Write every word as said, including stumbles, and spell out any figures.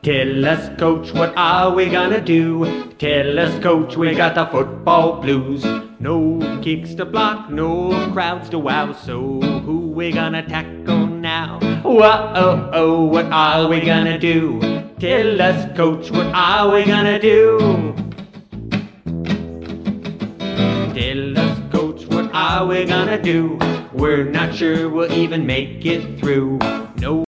Tell us, coach, what are we gonna do? Tell us, coach, we got the football blues. No kicks to block, no crowds to wow, so who we gonna tackle now? Whoa-oh-oh, what are we gonna do? Tell us, coach, what are we gonna do? Tell us, coach, what are we gonna do? We're not sure we'll even make it through. No